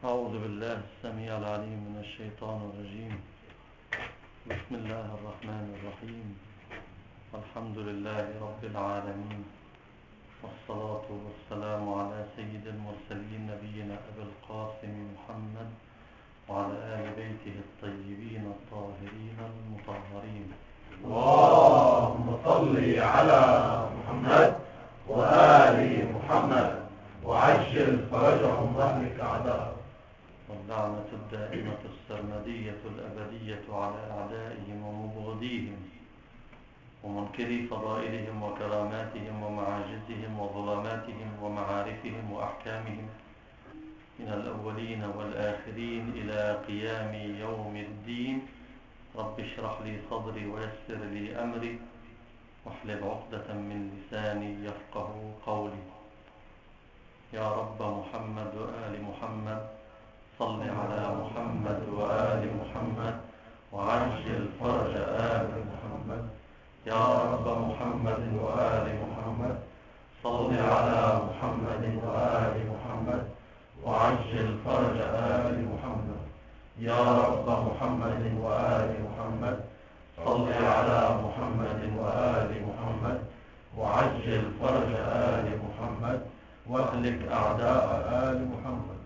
أعوذ بالله السميع العليم من الشيطان الرجيم. بسم الله الرحمن الرحيم. الحمد لله رب العالمين، والصلاة والسلام على سيد المرسلين نبينا أبي القاسم محمد وعلى آل بيته الطيبين الطاهرين المطهرين. اللهم صل على محمد وآل محمد وعجل فرجهم واهلك أعداءهم. واللعنة الدائمة السرمدية الأبدية على أعدائهم ومبغضيهم ومنكري فضائلهم وكراماتهم ومعاجزهم وظلماتهم ومعارفهم وأحكامهم من الأولين والآخرين إلى قيام يوم الدين. رب اشرح لي صدري ويسر لي أمري واحلل عقدة من لساني يفقه قولي. يا رب محمد وآل محمد صل على محمد وآل محمد وعجل فرج آل محمد. يا رب محمد وآل محمد صل على محمد وآل محمد وعجل فرج آل محمد. يا رب محمد وآل محمد صل على محمد وآل محمد وعجل فرج آل محمد واهلك أعداء آل محمد.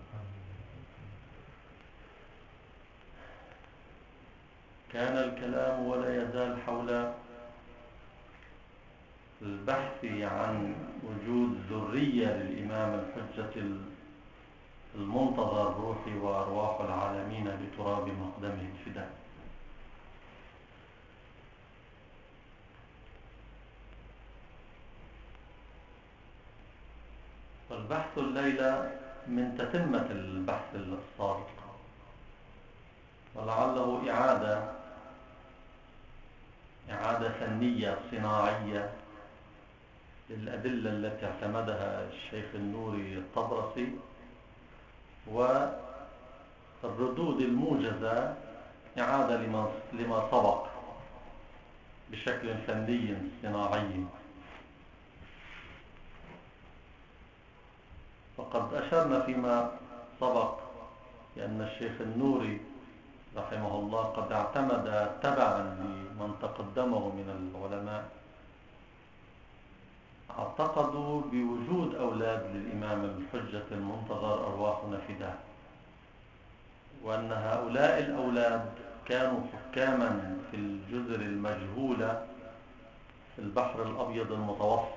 كان الكلام ولا يزال حول البحث عن وجود ذرية للإمام الحجة المنتظر روحي وأرواح العالمين بتراب مقدمه الفداء. والبحث الليلة من تتمة البحث السابق، ولعله إعادة فنية صناعية للأدلة التي اعتمدها الشيخ النوري الطبرسي، والردود الموجزة إعادة لما سبق بشكل فني صناعي. وقد أشرنا فيما سبق بأن الشيخ النوري رحمه الله قد اعتمد تبعا لمن تقدمه من العلماء، اعتقدوا بوجود أولاد للإمام الحجة المنتظر أرواحنا فداه، وأن هؤلاء الأولاد كانوا حكاما في الجزر المجهولة في البحر الأبيض المتوسط،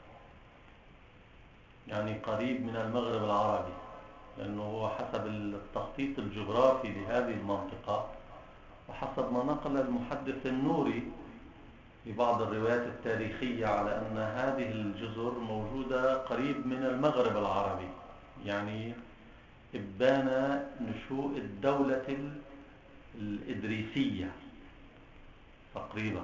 يعني قريب من المغرب العربي، لأنه هو حسب التخطيط الجغرافي لهذه المنطقة وحسب ما نقل المحدث النوري في بعض الروايات التاريخية على أن هذه الجزر موجودة قريب من المغرب العربي، يعني إبان نشوء الدولة الإدريسية تقريبا.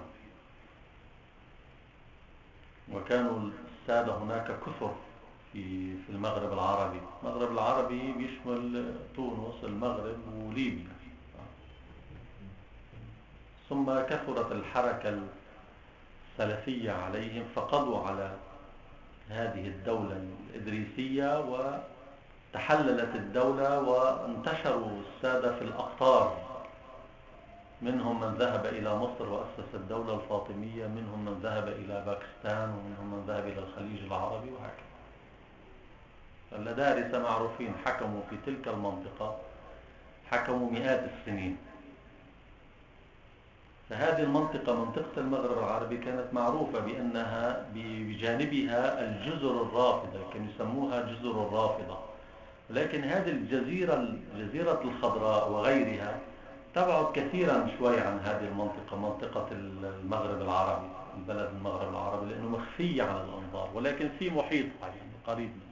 وكانوا السادة هناك كثر في المغرب العربي. المغرب العربي بيشمل تونس، المغرب، وليبيا. ثم كثرت الحركة السلفية عليهم فقضوا على هذه الدولة الإدريسية وتحللت الدولة وانتشروا السادة في الأقطار، منهم من ذهب إلى مصر وأسس الدولة الفاطمية، منهم من ذهب إلى باكستان، ومنهم من ذهب إلى الخليج العربي، وهكذا. فالأدارسة معروفين حكموا في تلك المنطقة، حكموا مئات السنين. فهذه المنطقة، منطقة المغرب العربي، كانت معروفة بأنها بجانبها الجزر الرافضة، كانوا يسموها جزر الرافضة. ولكن هذه الجزيرة الخضراء وغيرها تبعد كثيرا شوي عن هذه المنطقة، منطقة المغرب العربي، البلد المغرب العربي، لأنه مخفية عن الأنظار، ولكن في محيطها يعني قريب منه،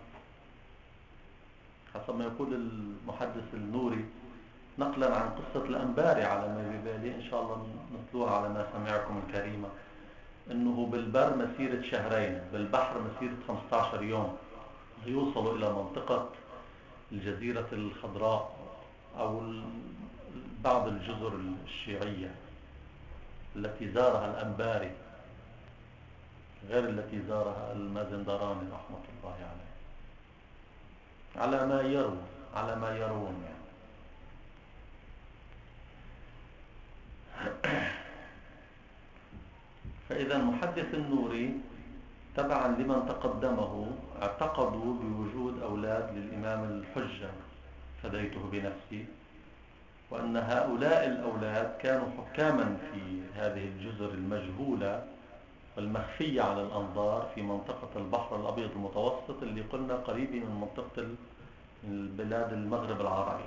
حسب ما يقول المحدث النوري نقلا عن قصة الأنباري على ما ببالي، إن شاء الله نتلوها على ما سمعكم الكريمة، أنه بالبر مسيرة شهرين، بالبحر مسيرة 15 يوم يوصلوا إلى منطقة الجزيرة الخضراء أو بعض الجزر الشيعية التي زارها الأنباري، غير التي زارها المازندراني رحمة الله عليه، على ما يرون يعني. فإذا المحدث النوري تبعا لمن تقدمه اعتقدوا بوجود أولاد للإمام الحجة فديته بنفسي، وأن هؤلاء الأولاد كانوا حكاما في هذه الجزر المجهولة والمخفية على الأنظار في منطقة البحر الأبيض المتوسط اللي قلنا قريبة من منطقة البلاد المغرب العربي.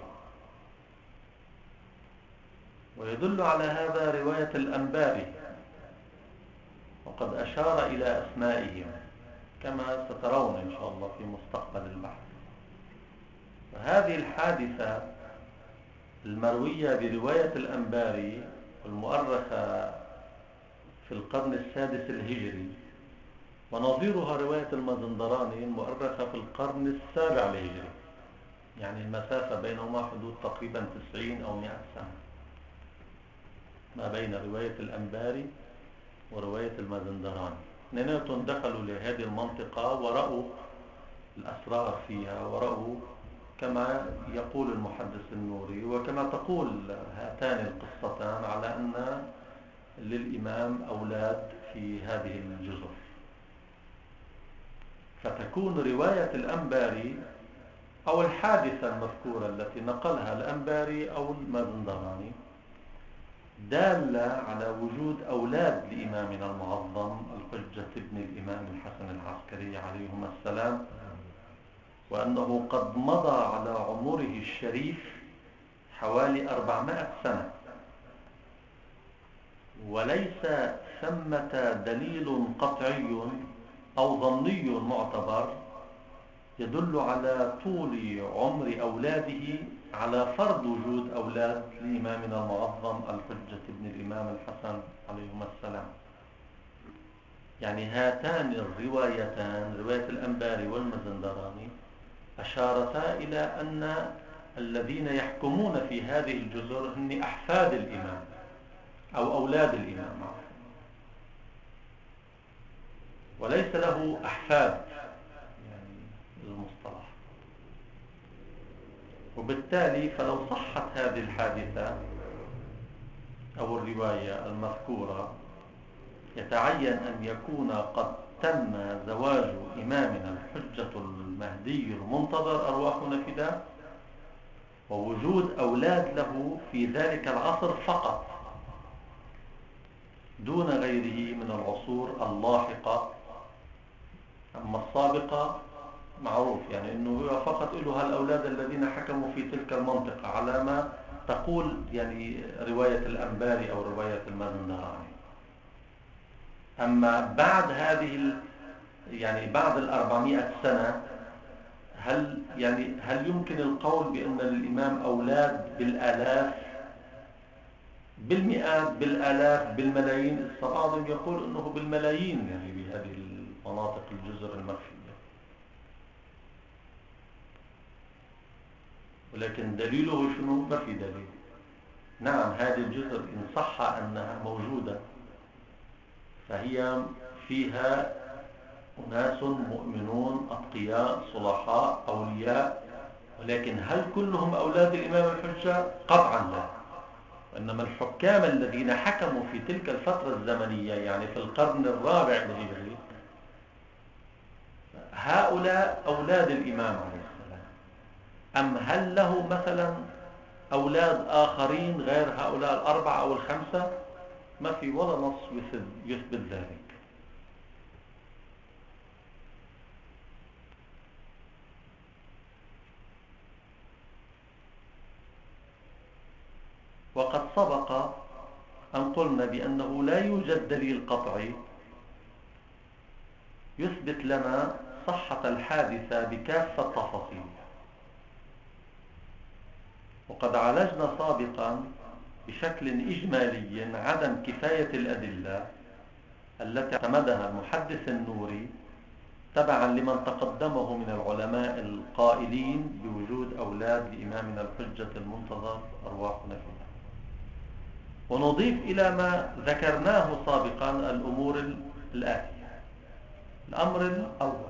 ويدل على هذا رواية الأنباري، وقد أشار إلى أسمائهم كما سترون إن شاء الله في مستقبل البحث. وهذه الحادثة المروية برواية الأنباري المؤرخة في القرن السادس الهجري، ونظيرها رواية المازندراني المؤرخة في القرن السابع الهجري، يعني المسافة بينهما حدود تقريبا 90 أو 100 سنة ما بين رواية الأنباري ورواية المازندراني. اثنيناتهم دخلوا لهذه المنطقة ورأوا الأسرار فيها، ورأوا كما يقول المحدث النوري وكما تقول هاتان القصتان على أن للإمام أولاد في هذه الجزر. فتكون رواية الأنباري أو الحادثة المذكورة التي نقلها الأنباري أو المازندراني دالة على وجود أولاد لإمامنا المعظم الحجة ابن الإمام الحسن العسكري عليهما السلام، وأنه قد مضى على عمره الشريف حوالي 400 سنة، وليس ثمة دليل قطعي أو ظني معتبر يدل على طول عمر أولاده على فرض وجود أولاد لإمامنا المعظم الحجة ابن الإمام الحسن عليهما السلام. يعني هاتان الروايتان رواية الأنباري والمازندراني أشارتا إلى أن الذين يحكمون في هذه الجزر هم أحفاد الإمام أو أولاد الإمام، وليس له أحفاد يعني المصطلح. وبالتالي فلو صحت هذه الحادثة أو الرواية المذكورة يتعين أن يكون قد تم زواج إمامنا الحجة المهدي المنتظر أرواحنا فداه، ووجود أولاد له في ذلك العصر فقط دون غيره من العصور اللاحقة. أما السابقة معروف يعني أنه هو فقط له هالأولاد الذين حكموا في تلك المنطقة على ما تقول يعني رواية الأنباري أو رواية المازندراني. أما بعد هذه يعني بعد 400 سنة هل يمكن القول بأن للإمام أولاد بالآلاف بالمئات بالآلاف بالملايين؟ بعضهم يقول أنه بالملايين يعني بهذه المناطق الجزر المخفية، ولكن دليله شنو؟ ما في دليل. نعم هذه الجزر إن صح أنها موجودة فهي فيها أناس مؤمنون أتقياء صلحاء أولياء، ولكن هل كلهم أولاد الإمام الحجة؟ قطعا لا. وإنما الحكام الذين حكموا في تلك الفترة الزمنية يعني في القرن الرابع الهجري هؤلاء أولاد الإمام عليه السلام. أم هل له مثلا أولاد آخرين غير هؤلاء الأربعة أو الخمسة؟ ما في ولا نص يثبت ذلك. وقد سبق أن قلنا بأنه لا يوجد دليل قطعي يثبت لنا صحة الحادثة بكافة تفاصيلها. وقد عالجنا سابقا بشكل إجمالي عدم كفاية الأدلة التي اعتمدها المحدث النوري تبعا لمن تقدمه من العلماء القائلين بوجود أولاد لإمامنا الحجة المنتظر أرواحنا فيها. ونضيف إلى ما ذكرناه سابقا الأمور الآتية. الأمر الأول: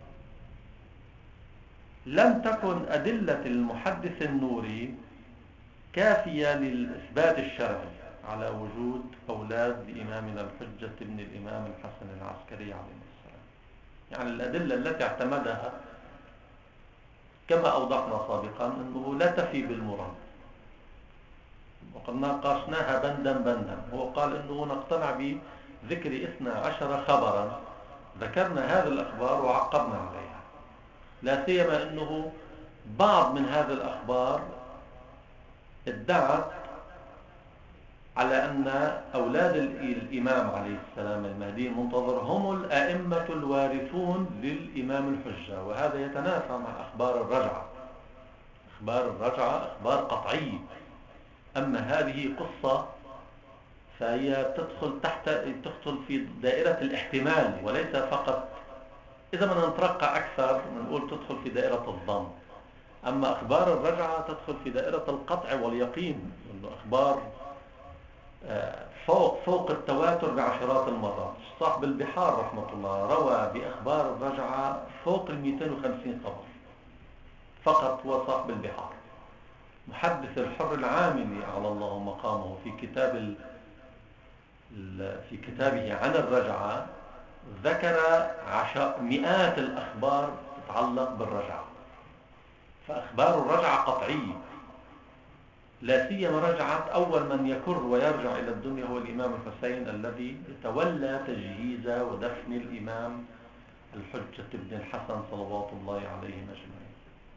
لم تكن أدلة المحدث النوري كافية للإثبات الشرعي على وجود أولاد لإمامنا الحجة ابن الإمام الحسن العسكري عليه السلام. يعني الأدلة التي اعتمدها كما أوضحنا سابقا أنه لا تفي بالمراد، وقد ناقشناها بندا. هو قال أنه نقتنع بذكر 12 خبرا، ذكرنا هذه الأخبار وعقبنا عليها، لا سيما أنه بعض من هذه الأخبار ادعت على أن أولاد الإمام عليه السلام المهدي المنتظر هم الأئمة الوارثون للإمام الحجة، وهذا يتنافى مع أخبار الرجعة. أخبار الرجعة أخبار قطعية، أما هذه قصة فهي تدخل في دائرة الاحتمال وليس فقط. إذا ما نترقى أكثر نقول تدخل في دائرة الظن، أما أخبار الرجعة تدخل في دائرة القطع واليقين، إنه أخبار فوق التواتر بعشرات المرات. صاحب البحار رحمة الله روى بأخبار الرجعة فوق 250 خبر فقط، هو صاحب البحار. محدث الحر العاملي على الله مقامه في كتابه عن الرجعة ذكر مئات الأخبار تتعلق بالرجعة، فأخبار الرجعة قطعية، لا سيما رجعت أول من يكر ويرجع إلى الدنيا هو الإمام الحسين الذي يتولى تجهيز ودفن الإمام الحجة ابن الحسن صلوات الله عليهم أجمعين.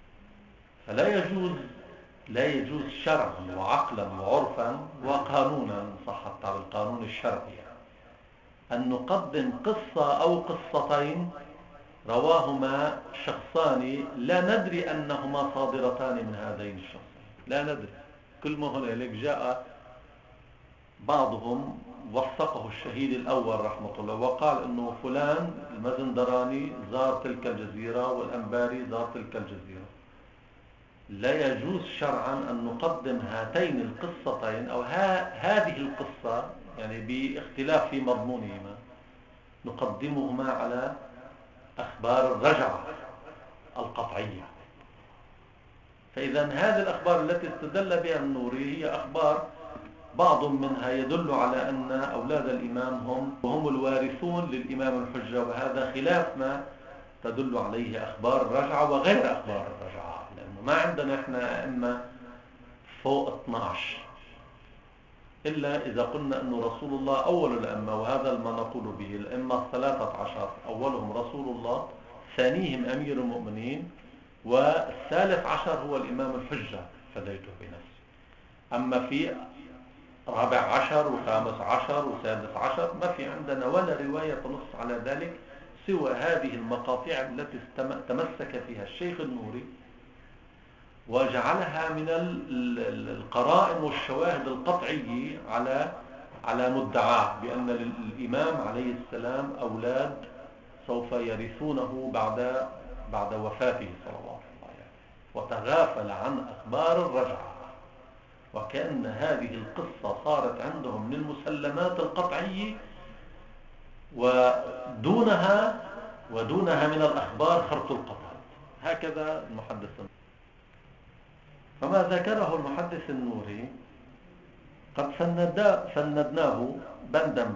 فلا يجوز شرعا وعقلا وعرفا وقانونا، صح التعبير القانون الشرعي، أن نقدم قصة أو قصتين رواهما شخصان لا ندري أنهما صادرتان من هذين الشخصين، لا ندري. كل ما هنالك جاء بعضهم وثقه الشهيد الأول رحمة الله وقال أنه فلان المزندراني زار تلك الجزيرة والأنباري زار تلك الجزيرة. لا يجوز شرعا أن نقدم هاتين القصتين أو هذه القصة يعني باختلاف في مضمونهما نقدمهما على أخبار الرجعة القطعية. فإذا هذه الأخبار التي استدل بها النوري هي أخبار بعض منها يدل على أن أولاد الإمام هم الوارثون للإمام الحجة، وهذا خلاف ما تدل عليه أخبار الرجعة وغير أخبار الرجعة، لأنه ما عندنا إحنا أئمة فوق 12 إلا إذا قلنا أن رسول الله أول الأئمة، وهذا ما نقول به. الأئمة 13 أولهم رسول الله، ثانيهم أمير المؤمنين، والثالث عشر هو الإمام الحجة فديته بنفسه. أما في 14 و15 و16 ما في عندنا ولا رواية تنص على ذلك سوى هذه المقاطع التي تمسك فيها الشيخ النوري وجعلها من القرائن والشواهد القطعية على مدعاه بأن للإمام عليه السلام أولاد سوف يرثونه بعد وفاته صلوات الله عليه، وتغافل عن أخبار الرجعة، وكأن هذه القصة صارت عندهم من المسلمات القطعية ودونها من الأخبار خرط القطع. هكذا المحدث. فما ذكره المحدث النوري قد فندناه بندا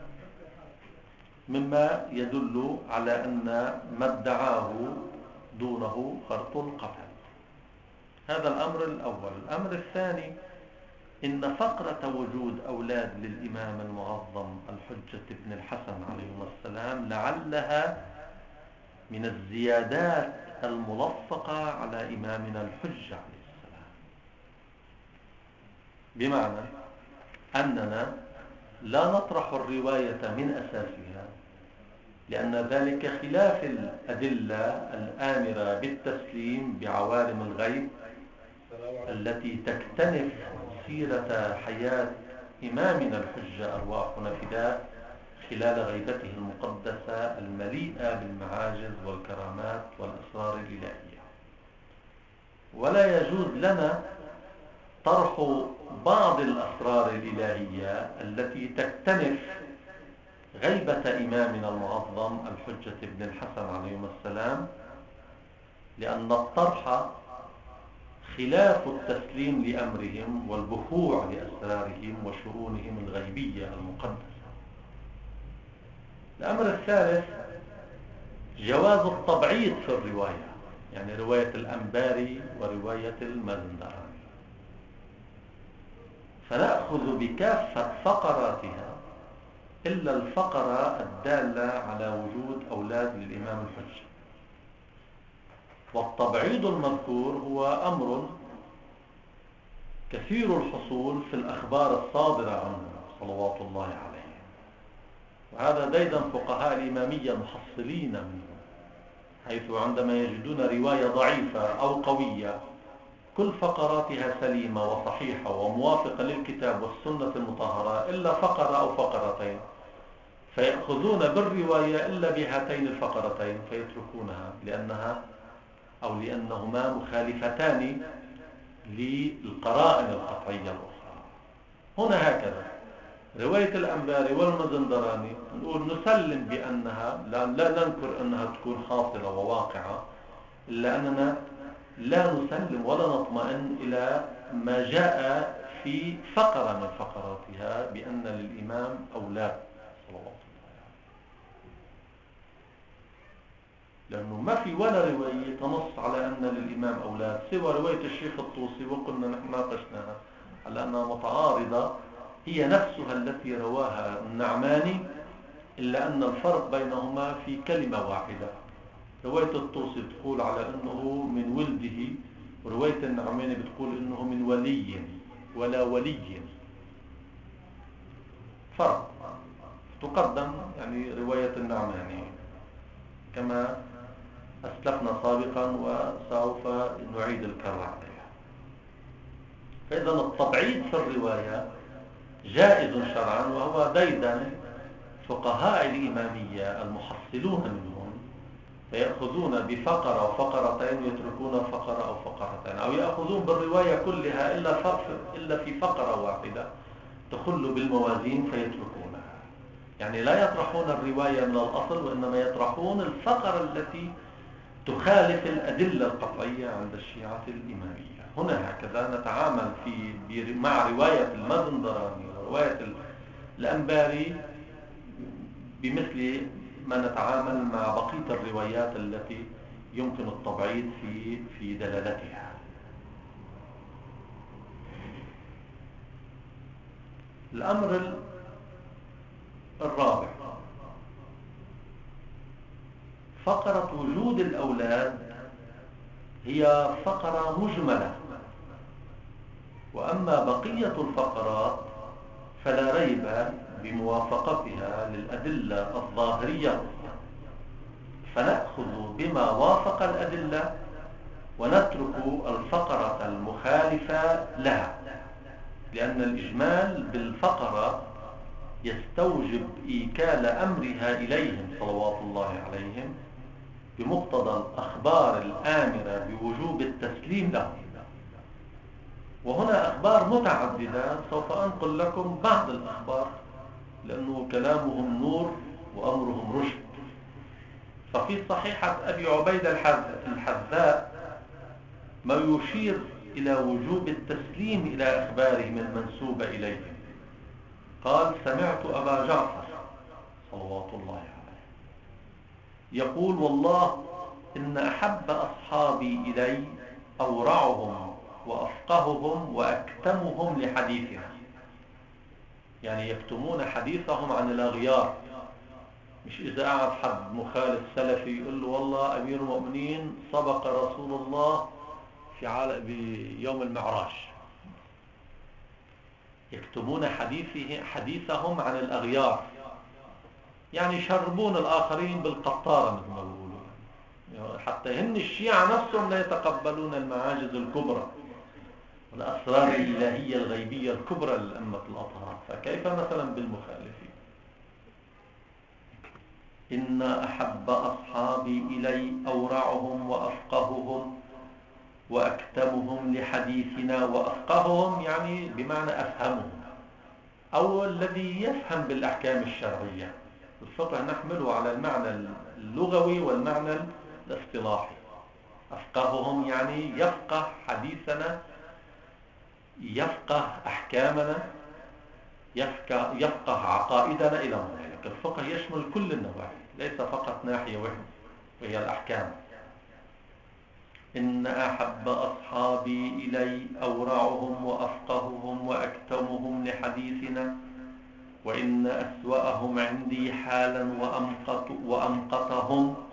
مما يدل على أن ما ادعاه دونه خرط القطع. هذا الأمر الأول. الأمر الثاني، إن فقرة وجود أولاد للإمام المعظم الحجة ابن الحسن عليه السلام لعلها من الزيادات الملصقة على إمامنا الحجة عليه السلام، بمعنى أننا لا نطرح الرواية من أساسها، لأن ذلك خلاف الأدلة الآمرة بالتسليم بعوالم الغيب التي تكتنف سيرة حياة إمامنا الحجة أرواحنا فداء خلال غيبته المقدسة المليئة بالمعاجز والكرامات والأسرار الإلهية. ولا يجوز لنا طرح بعض الأسرار الإلهية التي تكتنف غيبة إمامنا المعظم الحجة ابن الحسن عليه السلام، لأن الطرح خلاف التسليم لأمرهم والبخوع لأسرارهم وشؤونهم الغيبية المقدسة. الأمر الثالث جواز التبعيض في الرواية، يعني رواية الأنباري ورواية المازندراني، فنأخذ بكافة فقراتها إلا الفقرة الدالة على وجود أولاد للإمام الحجة. والتبعيض المذكور هو أمر كثير الحصول في الأخبار الصادرة عنه صلوات الله عليه، وهذا ديدا فقهاء الإمامية محصلين منه، حيث عندما يجدون رواية ضعيفة أو قوية كل فقراتها سليمة وصحيحة وموافقة للكتاب والسنة المطهرة إلا فقرة أو فقرتين، فيأخذون بالرواية إلا بهاتين الفقرتين فيتركونها لأنهما مخالفتان للقرائن القطعية الأخرى. هنا هكذا رواية الأنباري والمازندراني نقول نسلم بأنها لا ننكر أنها تكون حاصلة وواقعة، إلا أننا لا نسلم ولا نطمئن إلى ما جاء في فقرة من فقراتها بأن للإمام أولاد صلوات الله عليه، لأنه ما في ولا رواية تنص على أن للإمام أولاد سوى رواية الشيخ الطوسي، وقلنا نحن ناقشناها على أنها متعارضة، هي نفسها التي رواها النعماني، إلا أن الفرق بينهما في كلمة واحدة. رواية الطوسي بتقول على أنه من ولده، ورواية النعماني بتقول أنه من ولي ولا ولي، فرق. تقدم يعني رواية النعماني كما أسلفنا سابقا وسوف نعيد الكرر عليها. فإذا التبعيض في الرواية جائز شرعا، وهو ديدن فقهاء الإمامية المحصلون منهم، فيأخذون بفقرة وفقرتين يتركون فقرة أو فقرتين، أو يأخذون بالرواية كلها إلا في فقرة واحدة تخل بالموازين فيتركونها. يعني لا يطرحون الرواية من الأصل، وإنما يطرحون الفقرة التي تخالف الأدلة القطعية عند الشيعة الإمامية. هنا هكذا نتعامل مع رواية المازندراني ورواية الأنباري بمثل ما نتعامل مع بقية الروايات التي يمكن التبعيض في دلالتها. الأمر الرابع فقرة وجود الأولاد هي فقرة مجملة، وأما بقية الفقرات فلا ريب بموافقتها للأدلة الظاهرية، فنأخذ بما وافق الأدلة ونترك الفقرة المخالفة لها، لأن الإجمال بالفقرة يستوجب إيكال أمرها إليهم صلوات الله عليهم بمقتضى الأخبار الآمرة بوجوب التسليم لهم. وهنا أخبار متعددة، سوف أنقل لكم بعض الأخبار لأنه كلامهم نور وأمرهم رشد. ففي صحيحة أبي عبيدة الحذاء ما يشير إلى وجوب التسليم إلى أخبارهم المنسوبة إليهم. قال: سمعت أبا جعفر صلوات الله عليه يقول: والله إن أحب أصحابي إلي أورعهم وأفقههم وأكتمهم لحديثنا. يعني يكتمون حديثهم عن الأغيار، مش إذا قعد حد مخالف سلفي يقول له والله أمير المؤمنين سبق رسول الله بيوم المعراج. يكتمون حديثهم عن الأغيار، يعني يشربون الآخرين بالقطارة مثل ما بيقولوا، يعني حتى هن الشيعة نفسهم لا يتقبلون المعاجز الكبرى والأسرار الإلهية الغيبية الكبرى للأمة الأطهار، فكيف مثلا بالمخالفين؟ إن أحب أصحابي إلي أورعهم وأفقههم وأكتمهم لحديثنا. وأفقههم يعني بمعنى أفهمهم، أو الذي يفهم بالأحكام الشرعية. الفقه نحمله على المعنى اللغوي والمعنى الاصطلاحي. أفقههم يعني يفقه حديثنا، يفقه أحكامنا، يفقه عقائدنا إلى ذلك. الفقه يشمل كل النواحي، ليس فقط ناحية واحدة وهي الأحكام. إن أحب أصحابي إلي أورعهم وأفقههم وأكتمهم لحديثنا، وإن أسوأهم عندي حالا وأمقتهم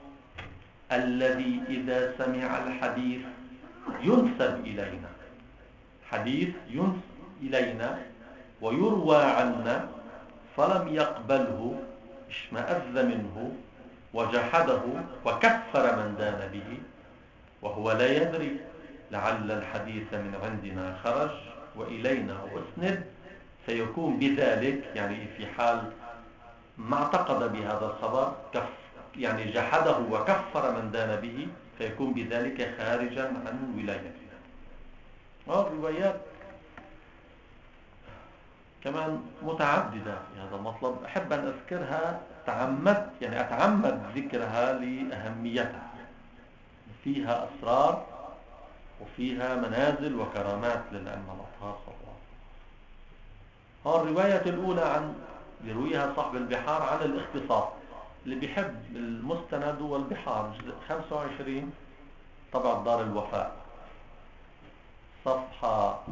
الذي إذا سمع الحديث ينسب إلينا، حديث ينسب إلينا ويروى عنا فلم يقبله اشمأذ منه وجحده وكفر من دان به وهو لا يدري لعل الحديث من عندنا خرج وإلينا أسند، فيكون بذلك يعني في حال ما اعتقد بهذا الخبر يعني جحده وكفر من دان به، فيكون بذلك خارجا عن ولايتنا. والروايات كمان متعددة في هذا المطلب، أحب أن أذكرها، أتعمد ذكرها لأهميتها، فيها أسرار وفيها منازل وكرامات للأئمة الأطهار صلى الله عليه وسلم. الرواية الأولى يرويها صاحب البحار عن الاختصاص. اللي بيحب المستند والبحار جزء 25 طبعة دار الوفاء صفحة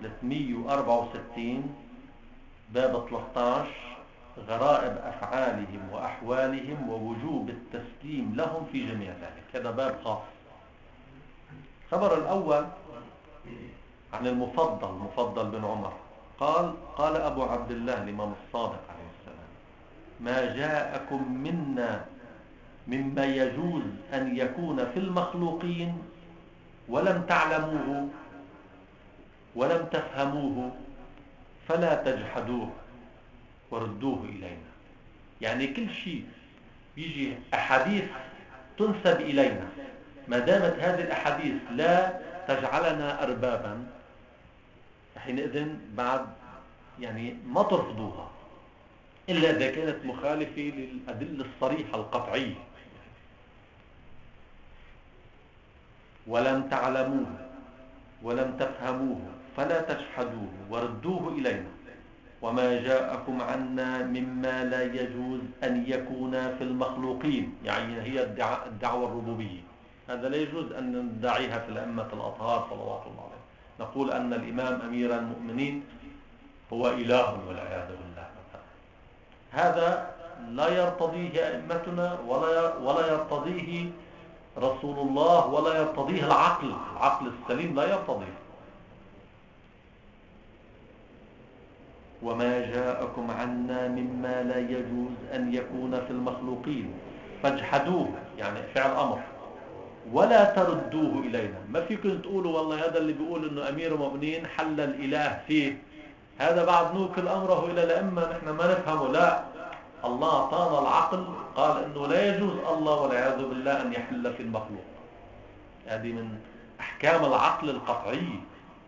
364 باب 13 غرائب أفعالهم وأحوالهم ووجوب التسليم لهم في جميع ذلك. هذا باب خاص. الخبر الأول عن المفضل بن عمر قال أبو عبد الله الإمام الصادق عليه السلام: ما جاءكم منا مما يجوز أن يكون في المخلوقين ولم تعلموه ولم تفهموه فلا تجحدوه وردوه إلينا. يعني كل شيء بيجي أحاديث تنسب إلينا، ما دامت هذه الأحاديث لا تجعلنا أربابا، حينئذ بعد يعني ما ترفضوها إلا إذا كانت مخالفة للأدلة الصريحة القطعية. ولم تعلموه ولم تفهموه فلا تجحدوه وردوه إلينا. وما جاءكم عنا مما لا يجوز أن يكون في المخلوقين، يعني هي الدعوة الربوبية، هذا لا يجوز أن ندعيها في الأئمة الأطهار صلوات الله عليه. نقول أن الإمام أمير المؤمنين هو إله والعياذ بالله، هذا لا يرتضيه أئمتنا ولا يرتضيه رسول الله ولا يرتضيه العقل السليم لا يرتضيه. وما جاءكم عنا مما لا يجوز أن يكون في المخلوقين فاجحدوه، يعني فعل أمر، ولا تردوه إلينا. ما فيكم تقولوا والله هذا اللي بيقول إنه أمير المؤمنين حل الإله فيه، هذا بعد نوكل أمره إلى الأئمة نحن ما نفهمه. لا، الله أعطانا العقل، قال إنه لا يجوز الله والعياذ بالله أن يحل في المخلوق. هذه من أحكام العقل القطعي.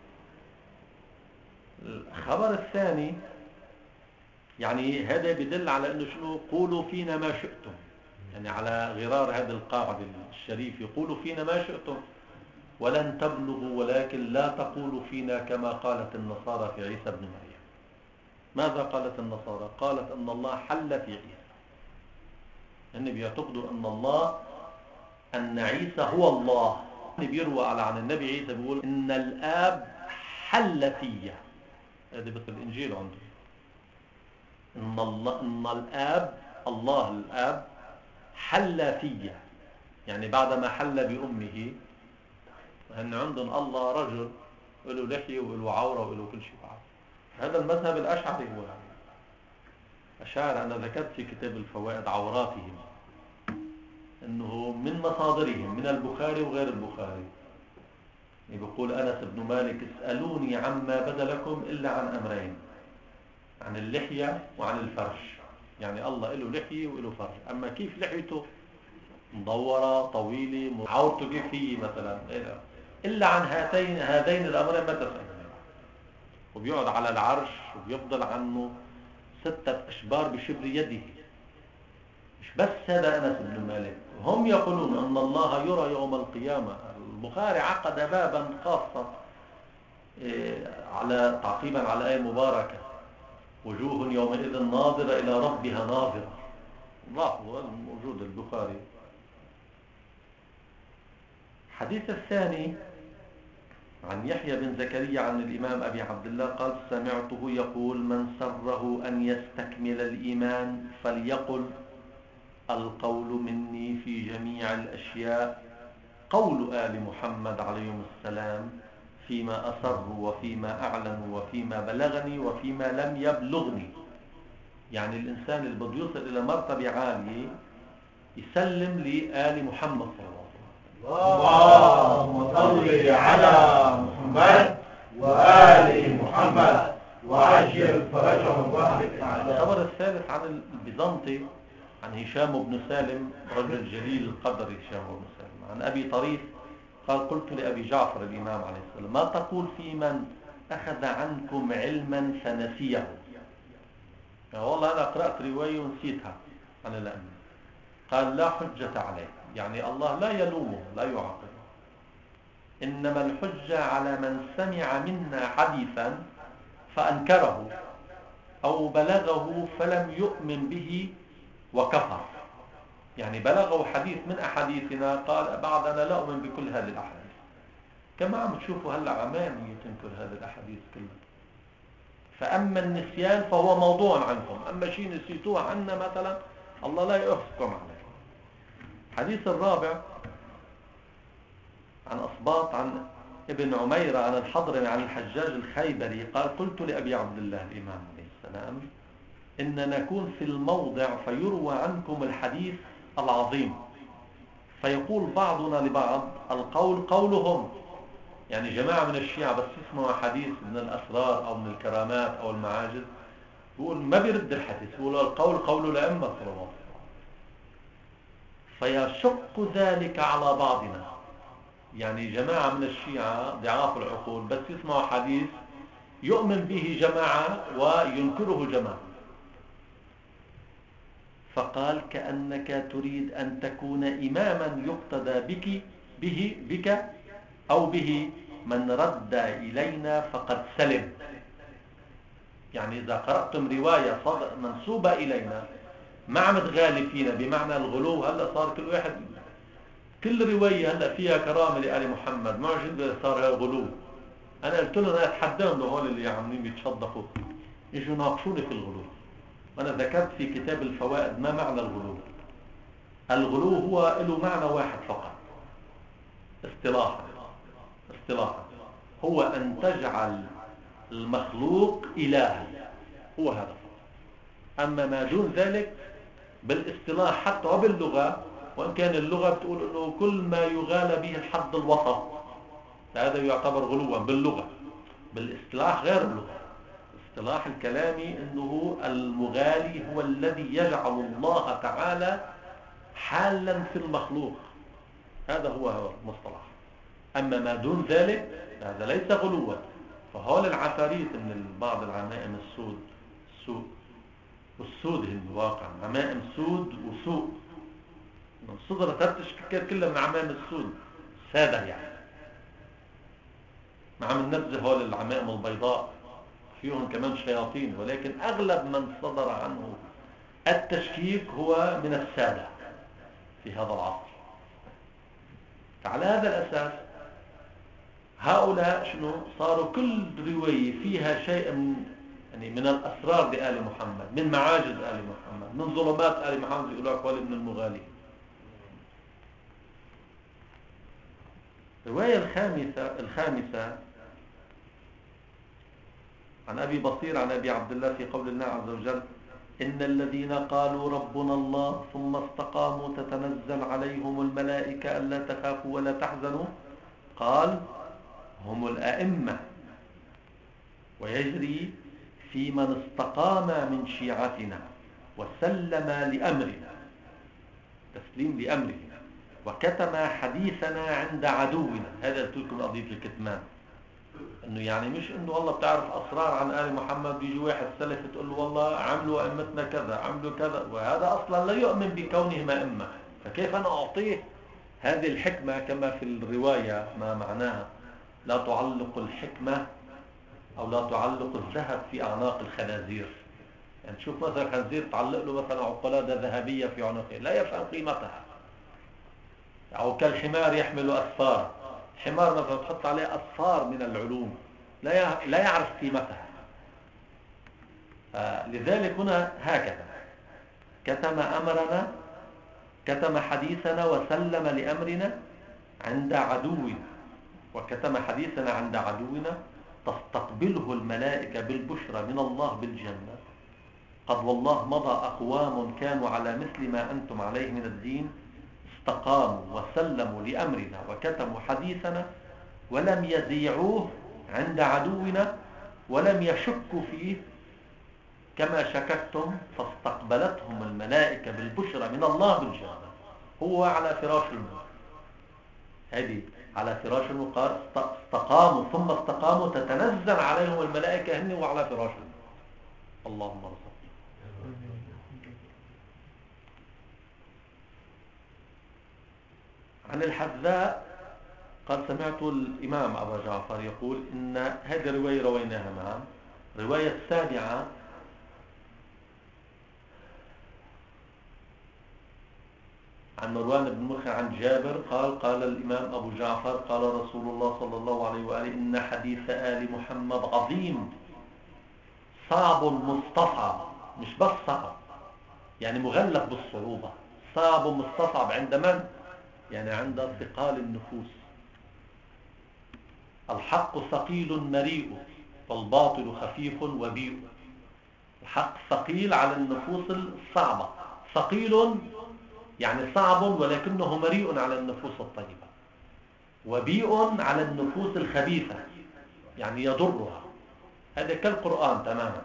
الخبر الثاني يعني هذا يدل على أنه شنو؟ قولوا فينا ما شئتم، يعني على غرار هذا القاعدة الشريف، يقولوا فينا ما شئتم ولن تبلغوا ولكن لا تقولوا فينا كما قالت النصارى في عيسى بن مريم. ماذا قالت النصارى؟ قالت أن الله حل في عيسى. يعني بيعتقدوا أن عيسى هو الله. بيروى عن النبي عيسى بيقول إن الآب حل فيه، هذا في الإنجيل عنده، إن الآب، الله الآب حل فيه، يعني بعدما حل بأمه. أن عندهم الله رجل وله لحية وله عورة وله كل شيء بعد. هذا المذهب الأشعري هو أشعر. أنا ذكرت في كتاب الفوائد عوراتهم أنه من مصادرهم من البخاري وغير البخاري. يقول أنس بن مالك: اسألوني عما بدا لكم إلا عن أمرين، عن اللحية وعن الفرج. يعني الله له لحية وله فرج، أما كيف لحيته مدورة طويلة عورته كيف هي مثلا، إلا عن هذين الأمرين ما تسألون. وبيقعد على العرش وبيفضل عنه 6 أشبار بشبر يده، مش بس هذا أنس بن مالك، هم يقولون أن الله يرى يوم القيامة. البخاري عقد بابا خاصا على تعقيبا على آية مباركة: وجوه يومئذ ناظرة إلى ربها ناظرة. لاحظوا موجود البخاري. الحديث الثاني عن يحيى بن زكريا عن الإمام أبي عبد الله قال: سمعته يقول: من سره أن يستكمل الإيمان فليقل القول مني في جميع الأشياء قول آل محمد عليهم السلام فيما أسروا وفيما أعلنوا وفيما بلغني وفيما لم يبلغني. يعني الإنسان اللي بده يوصل إلى مرتبة عالية يسلم لآل محمد صلى الله عليه وسلم. اللهم صل على محمد وآل محمد وعجل فرجهم واهلك أعداءهم. الخبر الثالث عن البيزنطي عن هشام بن سالم، رجل جليل القدر هشام بن سالم، عن أبي طريف قال: قلت لأبي جعفر الإمام عليه السلام: ما تقول في من أخذ عنكم علما فنسيه؟ يعني والله أنا قرأت رواية ونسيتها عن الأئمة. قال: لا حجة عليه، يعني الله لا يلومه لا يعاقبه، إنما الحجة على من سمع منا حديثا فأنكره أو بلغه فلم يؤمن به وكفر. يعني بلغه حديث من أحاديثنا قال: بعد أنا لا أؤمن بكل هذه الأحاديث. كما عم تشوفوا هلأ عماني تنكر هذه الأحاديث كلها. فأما النسيان فهو موضوع عنكم، أما شيء نسيتوه عنا مثلا الله لا يحكم عليه. الحديث الرابع عن أصباط عن ابن عميرة عن الحضرمي عن الحجاج الخيبري قال: قلت لأبي عبد الله الإمام عليه السلام: إن نكون في الموضع فيروى عنكم الحديث العظيم فيقول بعضنا لبعض القول قولهم. يعني جماعة من الشيعة بس يسمعوا حديث من الأسرار أو من الكرامات أو المعاجز بيقول ما بيرد الحديث، بيقول القول قول الأئمة صلى الله عليه وسلم. فيشق ذلك على بعضنا. يعني جماعة من الشيعة ضعاف العقول بس يسمعوا حديث يؤمن به جماعة وينكره جماعة. فقال: كأنك تريد أن تكون إماما يقتدى بك أو به من رد إلينا فقد سلم. يعني إذا قرأتم رواية منسوبة إلينا ما عم تغالي فينا بمعنى الغلو. هلأ صار كل واحد كل رواية هلأ فيها كرامة لآل محمد، ما عجب صار هذا غلو. أنا قلت لهم أنا أتحداهم لهول اللي عاملين يتصدقوا يجوا ناقشوني في الغلو. وأنا ذكرت في كتاب الفوائد ما معنى الغلو. الغلو هو له معنى واحد فقط اصطلاحا، هو أن تجعل المخلوق إلها، هو هذا فقط. أما ما دون ذلك بالاصطلاح حتى وباللغة، وإن كان اللغة بتقول أنه كل ما يغالى به الحد الوسط هذا يعتبر غلوا باللغة. بالاصطلاح غير اللغة. الاصطلاح الكلامي أنه المغالي هو الذي يجعل الله تعالى حالا في المخلوق، هذا هو المصطلح. أما ما دون ذلك هذا ليس غلوا. فهول العفاريت من بعض العمائم والسود هم الواقع عمائم سود وسوء. الصدرة تشكل كلها من عمائم السود سادة، يعني ما عم ننزه هول العمائم البيضاء فيهم كمان شياطين، ولكن أغلب من صدر عنه التشكيك هو من السادة في هذا العصر. فعلى هذا الأساس هؤلاء شنو صاروا كل رواية فيها شيء من الأسرار لآل محمد، من معاجز آل محمد، من ظلمات آل محمد، يقولوا أقوال ابن المغالي. الرواية الخامسة عن أبي بصير عن أبي عبد الله في قول الله عز وجل: إن الذين قالوا ربنا الله ثم استقاموا تتنزل عليهم الملائكة ألا تخافوا ولا تحزنوا قال: هم الأئمة. ويجري في من استقام من شيعتنا وسلم لأمرنا، تسليم لأمره، وكتم حديثنا عند عدونا. هذا قلت لكم قضية الكتمان. انه يعني مش انه والله بتعرف اسرار عن آل محمد، بيجي واحد سلف تقول له والله عملوا ائمتنا كذا عملوا كذا، وهذا اصلا لا يؤمن بكونهم ائمه، فكيف انا اعطيه هذه الحكمه كما في الروايه ما معناها لا تعلق الحكمه او لا تعلق الذهب في اعناق الخنازير. يعني تشوف مثلا خنزير تعلق له مثلا عقلاده ذهبيه في عنقه لا يفهم قيمتها، او كالحمار يحمل اسفار، حمار مثلا تحط عليه أصفار من العلوم لا يعرف قيمتها. لذلك هنا هكذا كتم أمرنا، كتم حديثنا وسلم لأمرنا عند عدونا، وكتم حديثنا عند عدونا تستقبله الملائكة بالبشرى من الله بالجنة. قد والله مضى أقوام كانوا على مثل ما أنتم عليه من الدين، استقاموا وسلموا لأمرنا وكتموا حديثنا ولم يذيعوه عند عدونا ولم يشكوا فيه كما شككتم، فاستقبلتهم الملائكة بالبشرى من الله بالجنة. هو على فراش الموت، هذه على فراش الموت استقاموا ثم استقاموا تتنزل عليهم الملائكة هن وعلى فراش الموت. اللهم رزقنا. عن الحذاء قال سمعت الإمام أبا جعفر يقول إن هذه الرواية رويناها معا. رواية السابعة عن مروان بن مخ عن جابر قال قال الإمام أبو جعفر قال رسول الله صلى الله عليه وآله إن حديث آل محمد عظيم صعب مستصعب، مش بس صعب يعني مغلف بالصعوبة، صعب مستصعب عند من؟ يعني عند ثقال النفوس. الحق ثقيل مريء والباطل خفيف وبيء. الحق ثقيل على النفوس الصعبة، ثقيل يعني صعب ولكنه مريء على النفوس الطيبة، وبيء على النفوس الخبيثة يعني يضرها. هذا كالقرآن تماما.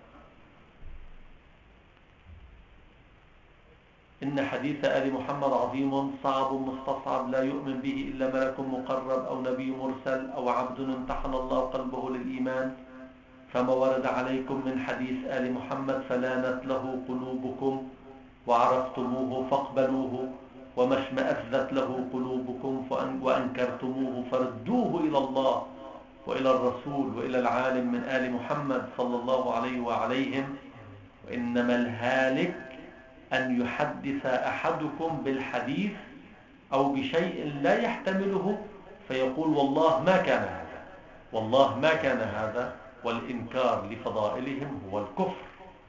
إن حديث آل محمد عظيم صعب مستصعب لا يؤمن به إلا ملك مقرب أو نبي مرسل أو عبد امتحن الله قلبه للإيمان، فما ورد عليكم من حديث آل محمد فلانت له قلوبكم وعرفتموه فاقبلوه، وما اشمأزت له قلوبكم وأنكرتموه فردوه إلى الله وإلى الرسول وإلى العالم من آل محمد صلى الله عليه وعليهم. وإنما الهالك أن يحدث أحدكم بالحديث أو بشيء لا يحتمله فيقول والله ما كان هذا، والله ما كان هذا، والإنكار لفضائلهم هو الكفر.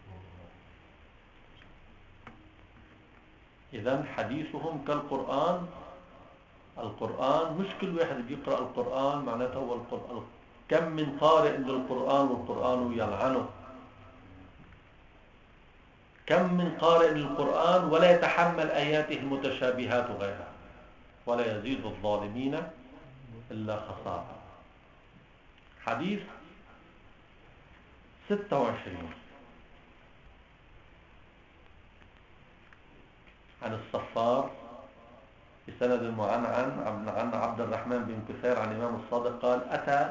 إذن حديثهم كالقرآن. القرآن مش كل واحد بيقرأ القرآن معناته هو القرآن. كم من قارئ للقرآن والقرآن يلعنه، كم من قارئ للقرآن ولا يتحمل آياته المتشابهات وغيرها، ولا يزيد الظالمين إلا خسارة. حديث 26 عن الصفار بسند معنعن عن عبد الرحمن بن كثير عن الإمام الصادق قال أتى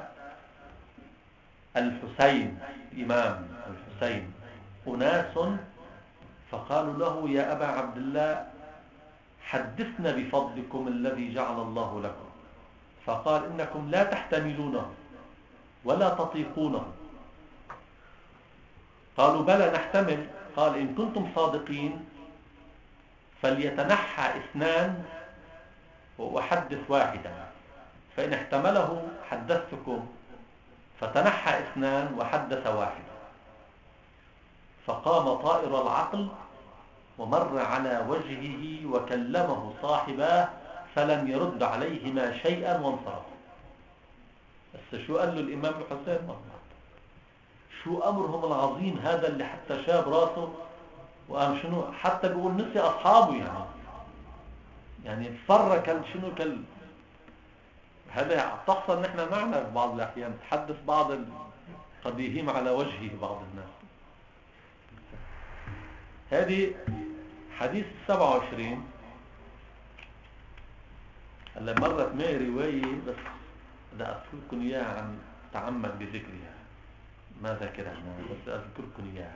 الحسين الإمام الحسين أناس فقالوا له يا أبا عبد الله حدثنا بفضلكم الذي جعل الله لكم. فقال إنكم لا تحتملونه ولا تطيقونه. قالوا بلى نحتمل. قال إن كنتم صادقين فليتنحى اثنان وأحدث واحدا، فإن احتمله حدثتكم، فتنحى اثنان وحدث واحدا. فقام طائر العقل ومر على وجهه وكلمه صاحباه فلم يرد عليهما شيئا وانصرف. بس شو قال له الإمام الحسين؟ شو أمرهم العظيم هذا اللي حتى شاب راسه وقام شنو حتى بيقول نسي أصحابه يعني فرق شنو هذا تحصل نحن معنا في بعض الأحيان تحدث بعض قد يهيم على وجهه بعض الناس. هذه حديث 27. هلا مرت معي رواية بس بدي أذكر لكم إياها عن أتعمد بذكرها، ما ذاكرها بس أذكركم إياها.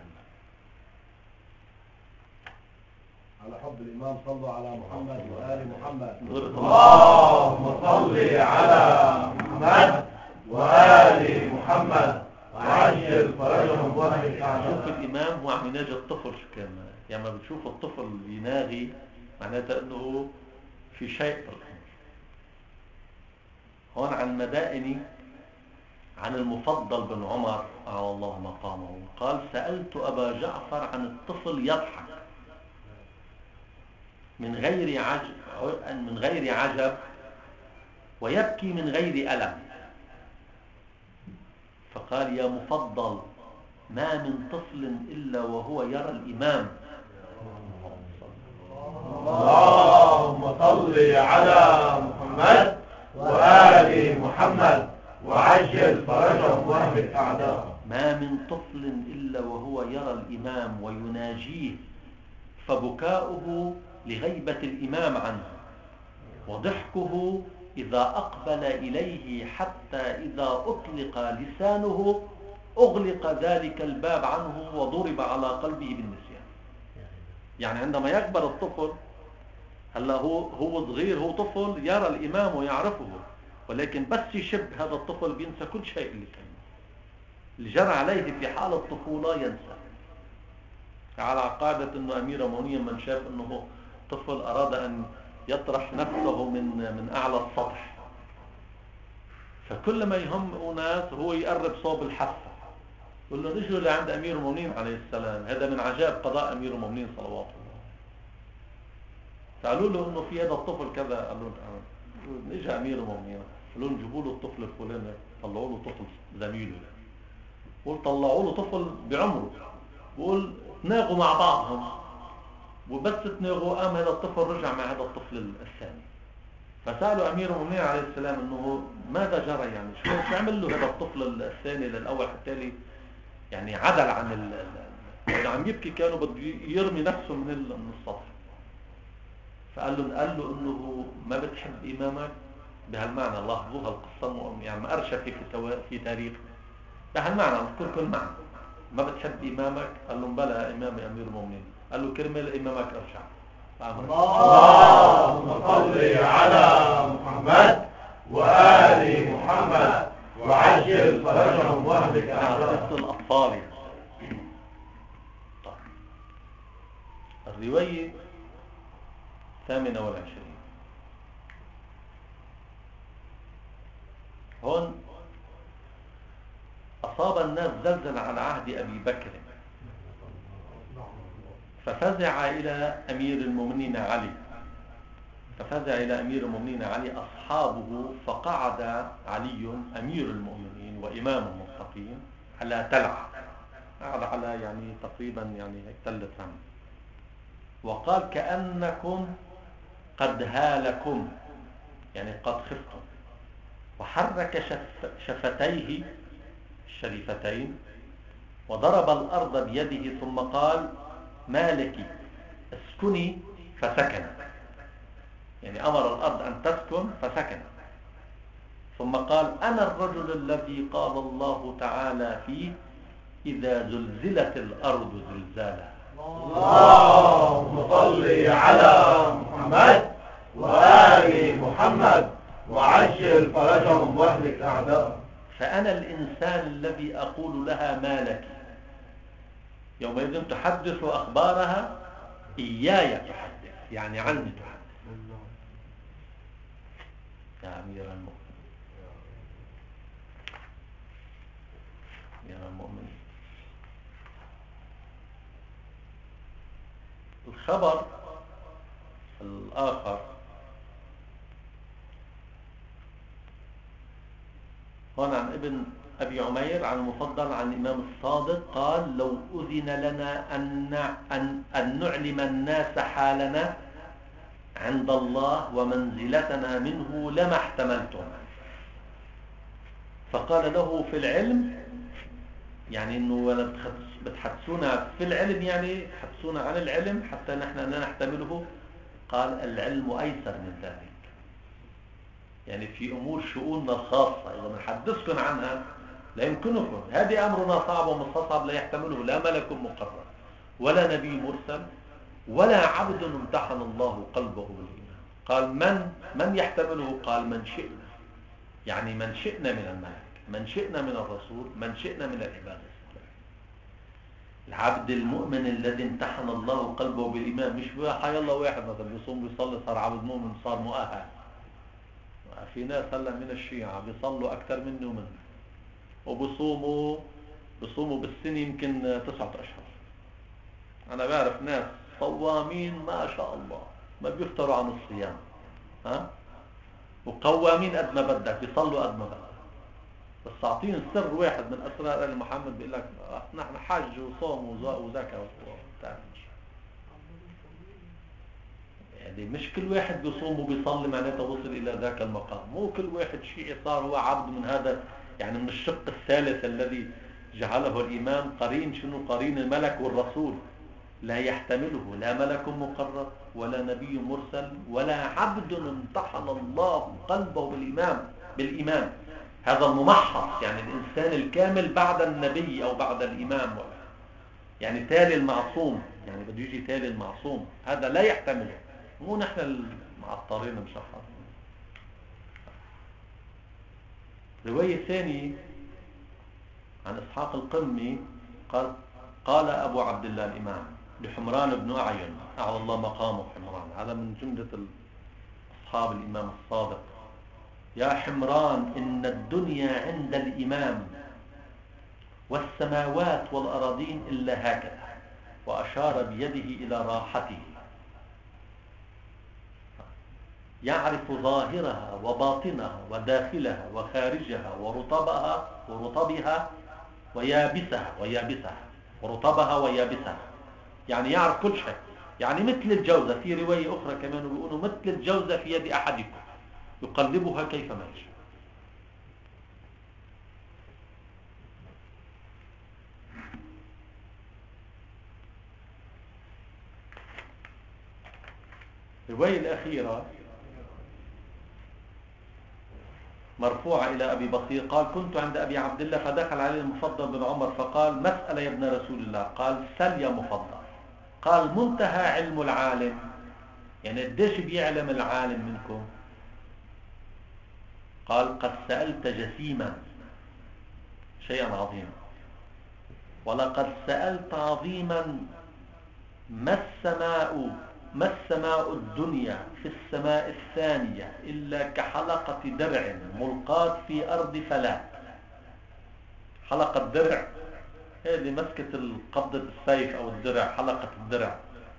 على حب الإمام صلوا على محمد وآل محمد. اللهم صل على محمد وآل محمد وعجل فرجهم واهلك أعداءهم. شوف الإمام هو عم يناجي الطفل شو كان، يعني ما بتشوف الطفل يناغي معناته أنه في شيء في الأمر. هون عن المدائني عن المفضل بن عمر أعلى الله مقامه قال: سألت أبا جعفر عن الطفل يضحك من غير عجب ويبكي من غير ألم، فقال: يا مفضل، ما من طفل إلا وهو يرى الإمام. اللهم صل على محمد وآل محمد وعجل فرجهم واهلك أعداءهم. ما من طفل إلا وهو يرى الإمام ويناجيه، فبكاؤه لغيبة الإمام عنه، وضحكه إذا أقبل إليه، حتى إذا أطلق لسانه أغلق ذلك الباب عنه وضرب على قلبه بالنسيان. يعني عندما يكبر الطفل، هلا هو صغير، هو طفل يرى الإمام ويعرفه، ولكن بس يشب هذا الطفل بينسى كل شيء اللي كان اللي جرى عليه في حال الطفولة ينسى. على قاعدة أنه أمير المؤمنين من شاف أنه طفل أراد أن يطرح نفسه من أعلى السطح، فكل ما يهم ناس هو يقرب صوب الحافة، يقول له: نجوا لعند أمير المؤمنين عليه السلام، هذا من عجائب قضاء أمير المؤمنين صلوات الله. فقالوا له أنه في هذا الطفل كذا، قالوا له: نجا أمير المؤمنين، قالوا له: جيبوا له الطفل الفلاني، طلعوا له طفل زميله، قول طلعوا له طفل بعمره، قول تناغوا مع بعضهم، وبس تناغوا قام هذا الطفل رجع مع هذا الطفل الثاني. فسألوا أمير المؤمنين عليه السلام أنه ماذا جرى، يعني شو عمل له هذا الطفل الثاني للأول حتى يعني عدل عن يعني عم يبكي، كانوا بده يرمي نفسه من السطح. فقال له أنه ما بتحب إمامك، بهالمعنى لاحظوها القصة يعني ما أرشف في تاريخ، بهالمعنى اذكر كل معنى. ما بتحب إمامك؟ قال له: بلى إمامي أمير المؤمنين. قال له: كرمال إمامك أرجع. اللهم صل على محمد وآل محمد وعجل فرجهم واهلك أعداءهم. الأطفال. طيب. الرواية 28 هون: أصاب الناس زلزل على عهد أبي بكر، ففزع إلى أمير المؤمنين علي أصحابه، فقعد علي أمير المؤمنين وإمام المتقين على تلعة، قعد على يعني تقريبا يعني تلة رمل، وقال: كأنكم قد هالكم، يعني قد خفتم، وحرك شفتيه الشريفتين وضرب الأرض بيده، ثم قال: ما لك؟ اسكني، فسكنت، يعني أمر الأرض أن تسكن فسكنت. ثم قال: أنا الرجل الذي قال الله تعالى فيه: إذا زلزلت الأرض زلزالها. اللهم صل على محمد وآل محمد وعجل فرجهم واهلك أعداءهم. فأنا الإنسان الذي أقول لها: ما لك؟ يومئذ تحدث أخبارها إياي تحدث، يعني عني تحدث. يا أمير المؤمنين. الخبر الآخر هون عن ابن أبي عمير عن المفضل عن الإمام الصادق قال: لو أذن لنا أن نعلم الناس حالنا عند الله ومنزلتنا منه لما احتملتم. فقال له: في العلم، يعني انه ولا بتحدثونا في العلم، يعني تحدثونا عن العلم حتى نحن لا نحتمله. قال: العلم أيسر من ذلك، يعني في أمور شؤوننا الخاصة إذا بنحدثكم عنها لا يمكنكم. هذه أمرنا صعب ومستصعب لا يحتمله لا ملك مقرب ولا نبي مرسل ولا عبد امتحن الله قلبه بالإيمان. قال من يحتمله؟ قال من شئنا، يعني من شئنا من الملك، من شئنا من الرسول، من شئنا من العباد. العبد المؤمن الذي امتحن الله قلبه بالإيمان، مش حي الله واحد مثلا بيصوم بيصلي صار عبد مؤمن صار مؤهل. في ناس هلا من الشيعة بيصلوا أكثر مني ومنه وبصوموا بالسنة يمكن 9 أشهر. أنا بعرف ناس صوامين ما شاء الله ما بيفتروا عن الصيام، وقوامين قد ما بدك بيصلوا قد ما بدك. بس أعطيهم سر واحد من أسرار آل محمد بيقول لك نحن حج وصوم وزكاة يعني مش كل واحد بيصوم وبيصلي معناته وصل إلى ذاك المقام. مو كل واحد شيعي صار هو عبد من هذا، يعني من الشق الثالث الذي جعله الإيمان قرين. شنو قرين؟ الملك والرسول. لا يحتمله لا ملك مقرب ولا نبي مرسل ولا عبد امتحن الله قلبه بالإيمان. هذا الممحص، يعني الإنسان الكامل بعد النبي أو بعد الإمام، يعني تالي المعصوم، يعني بده يجي تالي المعصوم، هذا لا يحتمله. مو نحن المعطرين مشخصين. رواية ثانية عن إسحاق القرمي قال أبو عبد الله الإمام لحمران بن أعين أعلى الله مقامه حمران، هذا من جملة أصحاب الإمام الصادق: يا حمران إن الدنيا عند الإمام والسماوات والأراضين إلا هكذا، وأشار بيده إلى راحته، يعرف ظاهرها وباطنها وداخلها وخارجها ورطبها ويابسها ورطبها ويابسها، يعني يعرف كل شيء. يعني مثل الجوزة، في رواية أخرى كمان بيقولوا مثل الجوزة في يد أحدكم يقلبها كيفما يشاء. الرواية الأخيرة مرفوعة إلى أبي بصير قال: كنت عند أبي عبد الله فدخل عليه المفضل بن عمر فقال: مسألة يا ابن رسول الله. قال: سل يا مفضل. قال: منتهى علم العالم، يعني قديش بيعلم العالم منكم؟ قال: قد سألت جسيما، شيئا عظيما، ولقد سألت عظيما. ما السماء الدنيا في السماء الثانية إلا كحلقة درع ملقاة في أرض فلاة. حلقة درع هذه مسكة قبضة السيف أو الدرع، حلقة الدرع.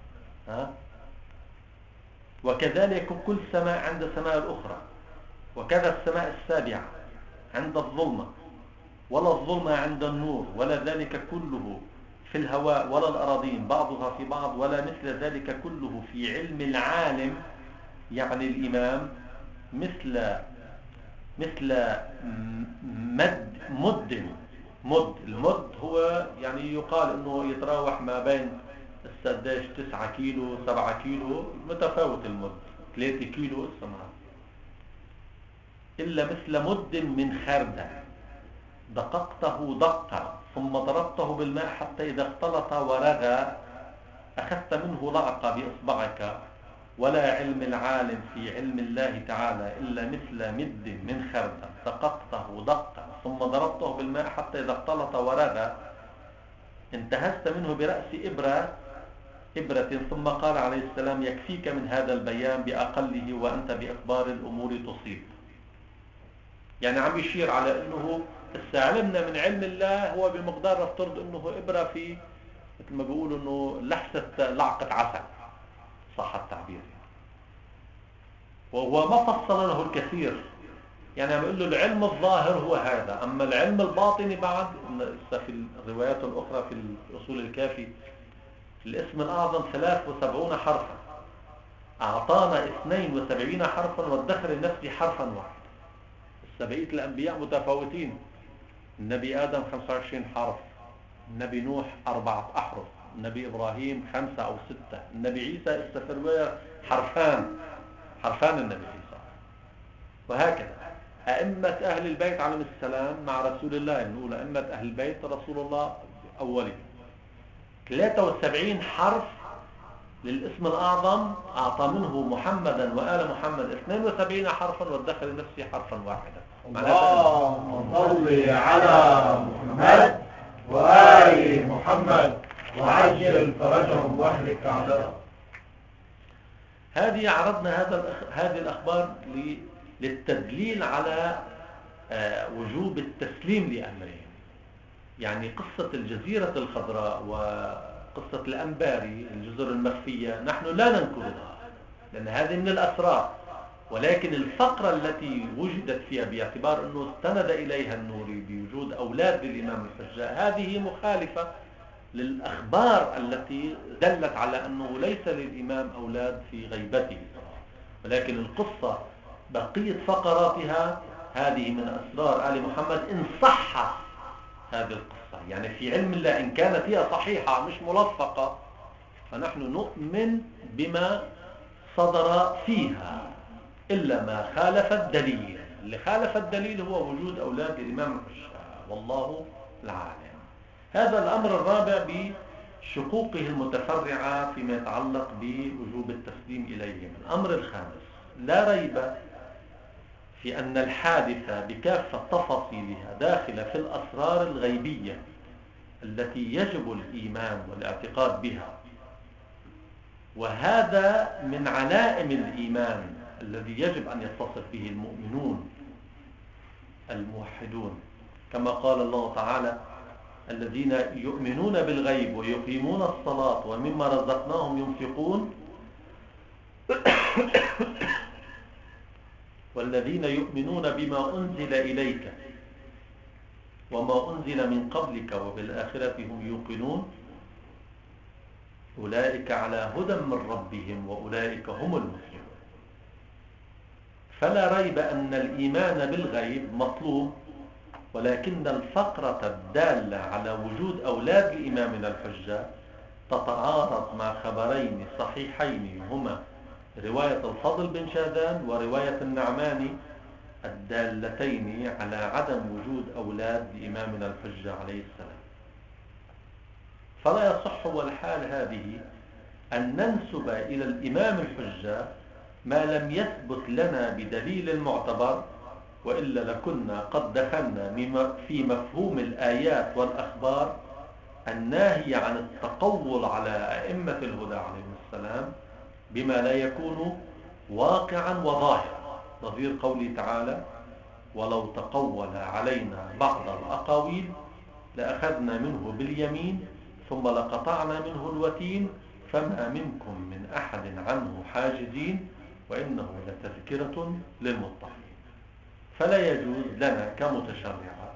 وكذلك كل سماء عند السماء الأخرى، وكذا السماء السابعة عند الظلمة، ولا الظلمة عند النور، ولا ذلك كله في الهواء ولا الأراضين بعضها في بعض، ولا مثل ذلك كله في علم العالم، يعني الإمام، مثل مد. المد هو يعني يقال انه يتراوح ما بين السداش 9 كيلو 7 كيلو، متفاوت المد، 3 كيلو السماء. إلا مثل مد من خردل دققته دقا ثم ضربته بالماء حتى إذا اختلط ورغى أخذت منه لعقة بإصبعك. ولا علم العالم في علم الله تعالى إلا مثل مد من خردل دققته دقا ثم ضربته بالماء حتى إذا اختلط ورغى انتهزت منه برأس إبرة. ثم قال عليه السلام: يكفيك من هذا البيان بأقله وأنت بإخبار الأمور تصيب. يعني عم يشير على أنه علمنا من علم الله هو بمقدار نفترض أنه إبرة في مثل ما بيقولوا أنه لحسة لعقة عسل، صح التعبير، وهو ما فصل له الكثير. يعني عم يقول له العلم الظاهر هو هذا، أما العلم الباطني بعد في الروايات الأخرى في الأصول الكافي الاسم الأعظم 73 حرفا، أعطانا 72 حرفا وادخر لنفسه حرفا واحد. بقية الأنبياء متفاوتين، النبي آدم 25 حرف، النبي نوح 4 أحرف، النبي إبراهيم 5 أو 6، النبي عيسى استفروا حرفان النبي عيسى، وهكذا. أئمة أهل البيت عليهم السلام مع رسول الله، نقول أئمة أهل البيت رسول الله أولي. 73 حرف للاسم الأعظم أعطى منه محمدا وآل محمد 72 حرفا، وادخل لنفسه حرفا واحدا. اللهم صل على محمد وآل محمد وعجل فرجهم واهلك أعداءهم. هذه عرضنا هذه الأخبار للتدليل على وجوب التسليم لأمرهم. يعني قصة الجزيرة الخضراء وقصة الأنباري الجزر المخفية نحن لا ننكرها، لأن هذه من الأسرار، ولكن الفقرة التي وجدت فيها باعتبار أنه استند إليها النوري بوجود أولاد للإمام الحجة، هذه مخالفة للأخبار التي دلت على أنه ليس للإمام أولاد في غيبته، ولكن القصة بقية فقراتها هذه من أسرار آل محمد إن صح هذه القصة. يعني في علم الله إن كانت هي صحيحة مش ملفقة فنحن نؤمن بما صدر فيها إلا ما خالف الدليل. اللي خالف الدليل هو وجود أولاد الإمام الحجة، والله العالم. هذا الأمر الرابع بشقوقه المتفرعة فيما يتعلق بوجوب التسليم إليهم. الأمر الخامس: لا ريب في أن الحادثة بكافة تفاصيلها داخلة في الأسرار الغيبية التي يجب الإيمان والاعتقاد بها، وهذا من علائم الإيمان الذي يجب أن يتصف به المؤمنون الموحدون، كما قال الله تعالى: الذين يؤمنون بالغيب ويقيمون الصلاة ومما رزقناهم ينفقون والذين يؤمنون بما أنزل إليك وما أنزل من قبلك وبالآخرة هم يوقنون أولئك على هدى من ربهم وأولئك هم المفلحون. فلا ريب أن الإيمان بالغيب مطلوب، ولكن الفقرة الدالة على وجود أولاد لإمامنا الحجة تتعارض مع خبرين صحيحين هما رواية الفضل بن شاذان ورواية النعماني الدالتين على عدم وجود أولاد لإمامنا الحجة عليه السلام. فلا يصح والحال هذه أن ننسب إلى الإمام الحجة ما لم يثبت لنا بدليل معتبر، وإلا لكنا قد دخلنا في مفهوم الآيات والأخبار الناهي عن التقول على أئمة الهدى عليهم السلام بما لا يكون واقعا وظاهرا، نظير قوله تعالى: ولو تقول علينا بعض الأقاويل لأخذنا منه باليمين ثم لقطعنا منه الوتين فما منكم من أحد عنه حاجزين وإنه لتذكرة للمتقين. فلا يجوز لنا كمتشرعة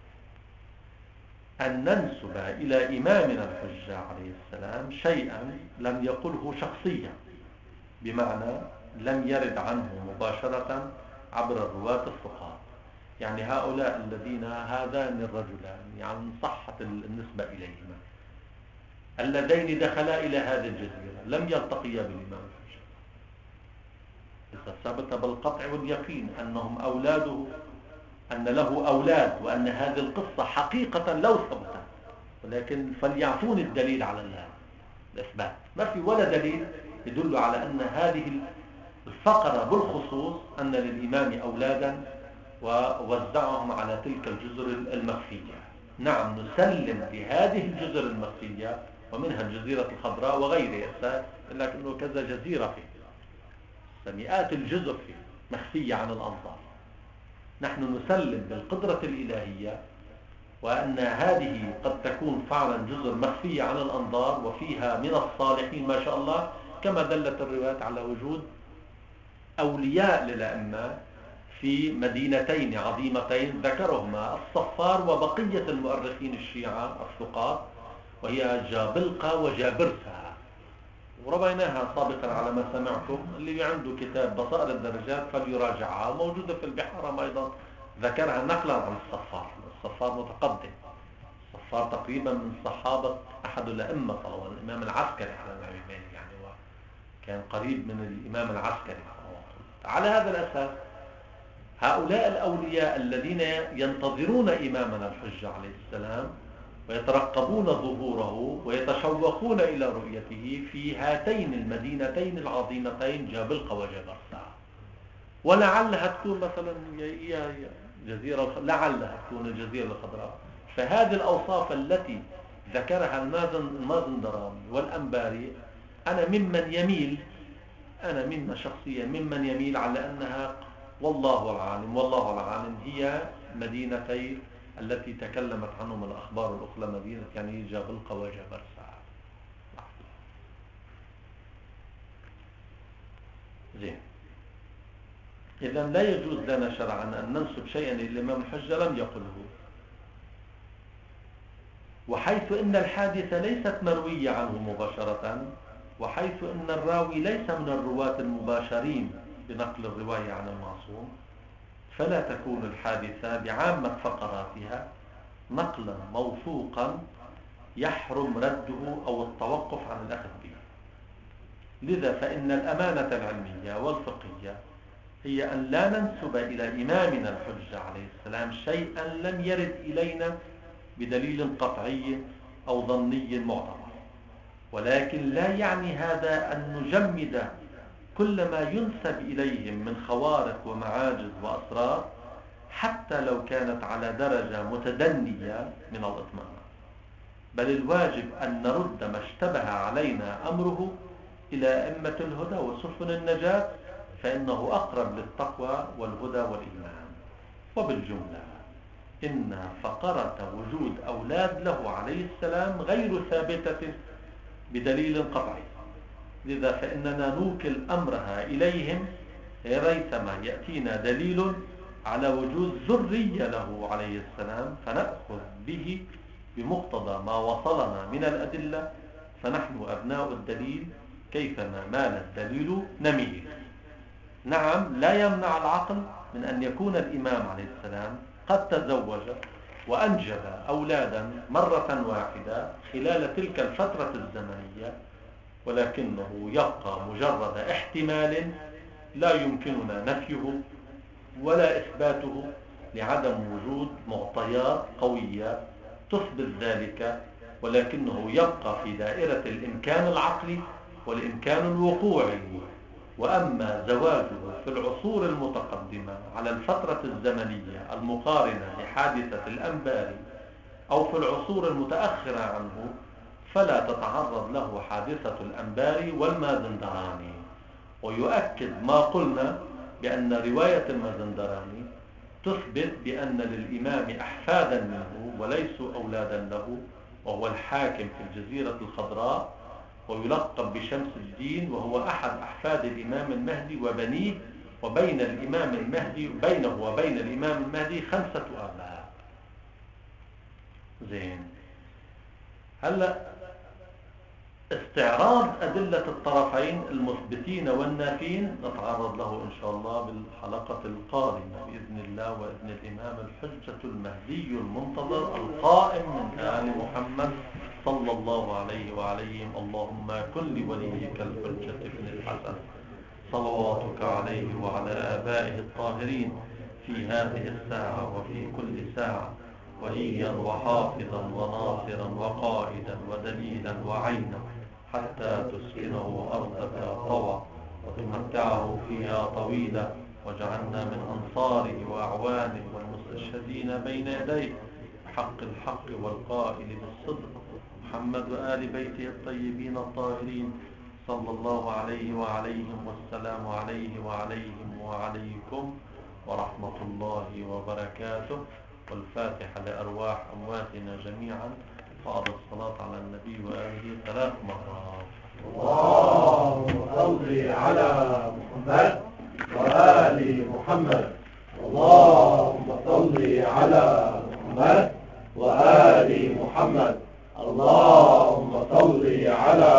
أن ننسب إلى إمامنا الحجة عليه السلام شيئا لم يقله شخصيا، بمعنى لم يرد عنه مباشرة عبر الرواة الثقات. يعني هؤلاء الذين هذان الرجلان يعني صحت النسبة إليهما اللذين دخلا إلى هذه الجزيرة لم يلتقيا بالإمام الحجة، إذا ثبت بالقطع واليقين أنهم أولاده، أن له أولاد، وأن هذه القصة حقيقة لو ثبتت، ولكن فليعطون الدليل على الإثبات. ما في ولا دليل يدل على أن هذه الفقرة بالخصوص أن للإمام أولادا ووزعهم على تلك الجزر المخفية. نعم نسلم بهذه الجزر المخفية ومنها الجزيرة الخضراء وغيرها، لكنه كذا جزيرة فيه، مئات الجزر فيه مخفية عن الأنظار. نحن نسلم بالقدرة الإلهية وأن هذه قد تكون فعلا جزر مخفية عن الأنظار وفيها من الصالحين ما شاء الله، كما دلت الروايات على وجود أولياء للأئمة في مدينتين عظيمتين ذكرهما الصفار وبقية المؤرخين الشيعة الثقات، وهي جابلقة وجابرسة، وربيناها سابقا على ما سمعتم. اللي عنده كتاب بصائر الدرجات فليراجعها، موجودة في البحارة أيضا ذكرها نقلا عن الصفار. الصفار متقدم، الصفار تقريبا من صحابة أحد الأئمة طبعا الإمام العسكري على الإمامين، يعني كان قريب من الإمام العسكري. على هذا الأساس هؤلاء الأولياء الذين ينتظرون إمامنا الحجة عليه السلام ويترقبون ظهوره ويتشوقون إلى رؤيته في هاتين المدينتين العظيمتين جابلقة وجبرسا، ولعلها تكون مثلا جزيرة، لعلها تكون الجزيرة الخضراء. فهذه الأوصاف التي ذكرها المازندراني والأنباري أنا شخصيا ممن يميل على أنها والله العالم هي مدينتي التي تكلمت عنهم الأخبار الأخرى، مدينة يعني جابلقة وجبرسا. زين، إذن لا يجوز لنا شرعا أن ننسب شيئا للإمام الحجة لم يقله، وحيث إن الحادثة ليست مروية عنه مباشرة، وحيث إن الراوي ليس من الرواة المباشرين بنقل الرواية عن المعصوم، فلا تكون الحادثة بعامة فقراتها نقلا موثوقا يحرم رده أو التوقف عن الأخذ به. لذا فإن الأمانة العلمية والفقهية هي أن لا ننسب إلى إمامنا الحجة عليه السلام شيئا لم يرد إلينا بدليل قطعي أو ظني معتبر، ولكن لا يعني هذا أن نجمد كل ما ينسب إليهم من خوارق ومعاجز وأسرار حتى لو كانت على درجة متدنية من الإطمئنان، بل الواجب أن نرد ما اشتبه علينا أمره إلى أئمة الهدى وسفن النجاة، فإنه أقرب للتقوى والهدى والإيمان. وبالجملة إن فقرة وجود أولاد له عليه السلام غير ثابتة بدليل قطعي، لذا فإننا نوكل أمرها إليهم ريثما يأتينا دليل على وجود ذرية له عليه السلام فنأخذ به بمقتضى ما وصلنا من الأدلة، فنحن أبناء الدليل كيفما مال الدليل نميل. نعم، لا يمنع العقل من أن يكون الإمام عليه السلام قد تزوج وأنجب أولادا مرة واحدة خلال تلك الفترة الزمنية، ولكنه يبقى مجرد احتمال لا يمكننا نفيه ولا إثباته لعدم وجود معطيات قوية تثبت ذلك، ولكنه يبقى في دائرة الإمكان العقلي والإمكان الوقوعي. وأما زواجه في العصور المتقدمة على الفترة الزمنية المقارنة لحادثة الأنباري أو في العصور المتأخرة عنه فلا تتعرض له حادثة الأنباري والمازندراني. ويؤكد ما قلنا بأن رواية المازندراني تثبت بأن للإمام أحفادا منه وليسوا أولادا له، وهو الحاكم في الجزيرة الخضراء ويلقب بشمس الدين، وهو أحد أحفاد الإمام المهدي وبنيه، وبين الإمام المهدي بينه وبين الإمام المهدي 5 آباء. زين، هلا استعراض أدلة الطرفين المثبتين والنافين نتعرض له إن شاء الله بالحلقة القادمة بإذن الله وإذن الإمام الحجة المهدي المنتظر القائم من آل محمد صلى الله عليه وعليهم. اللهم كن لوليك الحجة ابن الحسن صلواتك عليه وعلى آبائه الطاهرين في هذه الساعة وفي كل ساعة وليا وحافظا وناصرا وقائدا ودليلا وعينا حتى تسكنه أرضك طوى وتمتعه فيها طويلا، واجعلنا من أنصاره وأعوانه والمستشهدين بين يديه بحق الحق والقائل بالصدق محمد وآل بيته الطيبين الطاهرين صلى الله عليه وعليهم، والسلام عليه وعليهم وعليكم ورحمة الله وبركاته. والفاتحة لأرواح أمواتنا جميعا بعد الصلاة على النبي وآله 3 مرات. اللهم صل على محمد وآل محمد. اللهم صل على محمد وآل محمد. اللهم صل على